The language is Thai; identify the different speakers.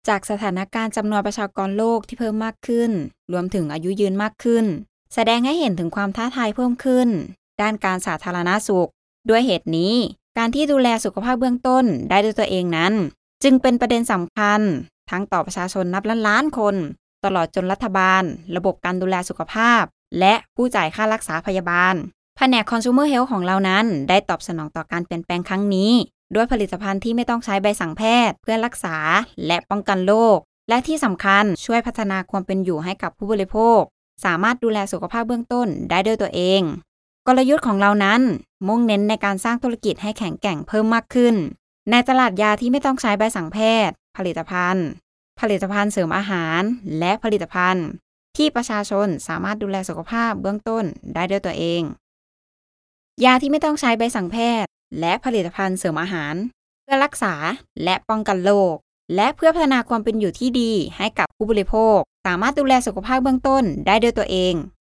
Speaker 1: จากสถานการณ์จำนวนประชากรโลกที่เพิ่มมากขึ้นรวมถึงอายุยืนมากขึ้นแสดงให้เห็นถึงความท้าทายเพิ่มขึ้นด้านการสาธารณสุขด้วยเหตุนี้การที่ดูแลสุขภาพเบื้องต้นได้ด้วยตัวเองนั้นจึงเป็นประเด็นสำคัญทั้งต่อประชาชนนับล้านคนตลอดจนรัฐบาลระบบการดูแลสุขภาพและผู้จ่ายค่ารักษาพยาบาลแผนก Consumer Health ของเรานั้นได้ตอบสนองต่อการเปลี่ยนแปลงครั้งนี้ด้วยผลิตภัณฑ์ที่ไม่ต้องใช้ใบสั่งแพทย์เพื่อรักษาและป้องกันโรคและที่สำคัญช่วยพัฒนาความเป็นอยู่ให้กับผู้บริโภคสามารถดูแลสุขภาพเบื้องต้นได้ด้วยตัวเองกลยุทธ์ของเรานั้นมุ่งเน้นในการสร้างธุรกิจให้แข็งแกร่งเพิ่มมากขึ้นในตลาดยาที่ไม่ต้องใช้ใบสั่งแพทย์ผลิตภัณฑ์เสริมอาหารและผลิตภัณฑ์ที่ประชาชนสามารถดูแลสุขภาพเบื้องต้นได้ด้วยตัวเองยาที่ไม่ต้องใช้ใบสั่งแพทย์และผลิตภัณฑ์เสริมอาหารเพื่อรักษาและป้องกันโรคและเพื่อพัฒนาความเป็นอยู่ที่ดีให้กับผู้บริโภคสามารถดูแลสุขภาพเบื้องต้นได้ด้วยตัวเอง